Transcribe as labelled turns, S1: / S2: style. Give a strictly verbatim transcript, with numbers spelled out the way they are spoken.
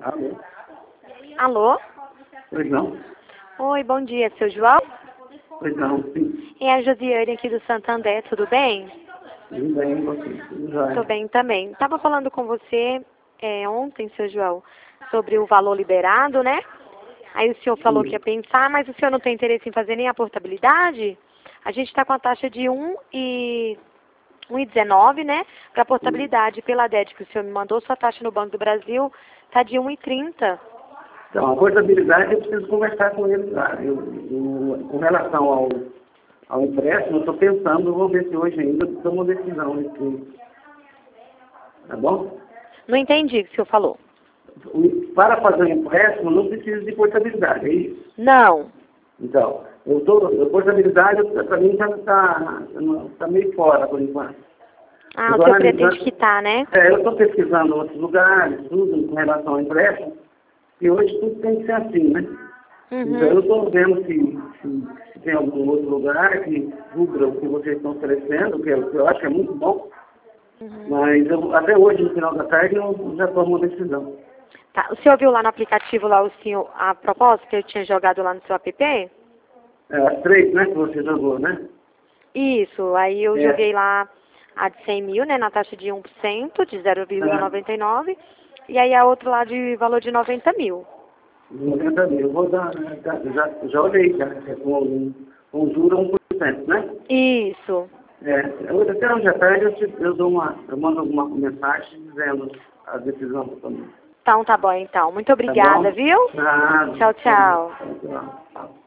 S1: Alô?
S2: Alô?
S1: Pois não?
S2: Oi, bom dia, seu João?
S1: Pois não, sim.
S2: É a Josiane aqui do Santander, tudo bem?
S1: Tudo bem, você? Tudo jóia.
S2: Tô bem também. Estava falando com você é, ontem, seu João, sobre o valor liberado, né? Aí o senhor falou que ia pensar, mas o senhor não tem interesse em fazer nem a portabilidade? A gente está com a taxa de um e um e dezenove, né? Para portabilidade pela D E D que o senhor me mandou, sua taxa no Banco do Brasil está de um e trinta.
S1: Então, a portabilidade eu preciso conversar com eles lá. Eu, eu, com relação ao, ao empréstimo, eu estou pensando, vou ver se hoje ainda tomo uma decisão. Aqui. Tá bom?
S2: Não entendi o que o senhor falou.
S1: O- Para fazer o empréstimo, não precisa de portabilidade, é isso?
S2: Não.
S1: Então, eu tô, a portabilidade, para mim, está tá, tá meio fora, por enquanto.
S2: Ah,
S1: Eu
S2: o
S1: tô
S2: senhor
S1: analisando-
S2: pretende quitar, né?
S1: É, eu estou pesquisando outros lugares, tudo com relação ao empréstimo, e hoje tudo tem que ser assim, né? Então eu
S2: Uhum.
S1: estou vendo se, se, se tem algum outro lugar que cubra o que vocês estão oferecendo, que eu, que eu acho que é muito bom,
S2: Uhum.
S1: mas eu, até hoje, no final da tarde, eu já tomo uma decisão.
S2: Tá. O senhor viu lá no aplicativo lá o senhor, a proposta que eu tinha jogado lá no seu app?
S1: É, as três, né, que você jogou, né?
S2: Isso, aí eu
S1: É.
S2: joguei lá a de cem mil, né, na taxa de um por cento, de zero vírgula noventa e nove, e aí a outra lá de valor de noventa mil.
S1: noventa mil. Eu vou dar, já, já, já olhei, já, é com, com juro um por cento, né?
S2: Isso.
S1: É, eu, até hoje à tarde eu, te- eu, dou uma, eu mando uma mensagem dizendo a decisão que eu tomei.
S2: Então tá bom, então. Muito
S1: Tá
S2: obrigada,
S1: bom?
S2: viu?
S1: Nada.
S2: Tchau, tchau.
S1: Tchau, tchau.